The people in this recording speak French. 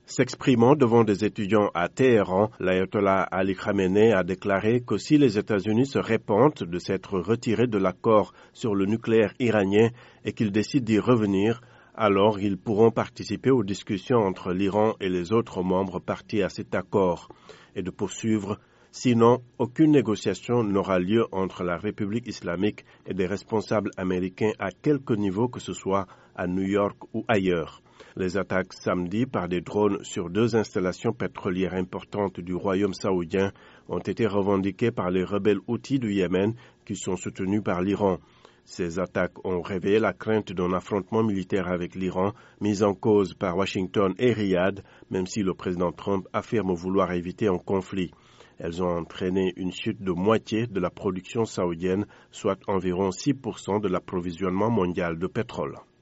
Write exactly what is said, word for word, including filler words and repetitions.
S'exprimant devant des étudiants à Téhéran, l'ayatollah Ali Khamenei a déclaré que si les États-Unis se repentent de s'être retirés de l'accord sur le nucléaire iranien et qu'ils décident d'y revenir, alors ils pourront participer aux discussions entre l'Iran et les autres membres partis à cet accord, et de poursuivre. Sinon, aucune négociation n'aura lieu entre la République islamique et des responsables américains à quelque niveau que ce soit, à New York ou ailleurs. Les attaques samedi par des drones sur deux installations pétrolières importantes du royaume saoudien ont été revendiquées par les rebelles houthis du Yémen qui sont soutenus par l'Iran. Ces attaques ont réveillé la crainte d'un affrontement militaire avec l'Iran, mis en cause par Washington et Riyad, même si le président Trump affirme vouloir éviter un conflit. Elles ont entraîné une chute de moitié de la production saoudienne, soit environ six pour cent de l'approvisionnement mondial de pétrole.